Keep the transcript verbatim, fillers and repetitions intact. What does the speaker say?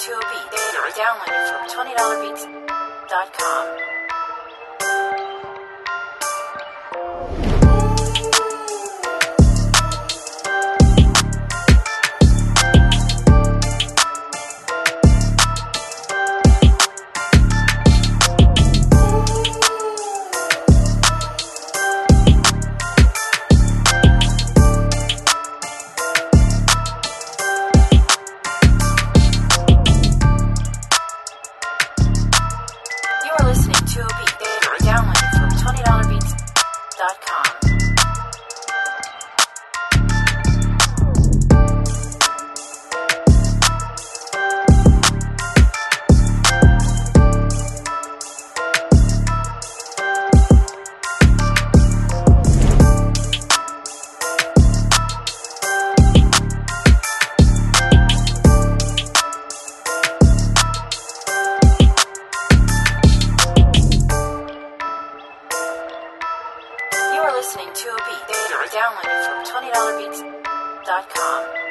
to a beat that I downloaded from twenty dollar beats dot com. Listening to a beat that I downloaded from twenty dollar beats dot com. Listening to a beat that I downloaded from twenty dollar beats dot com.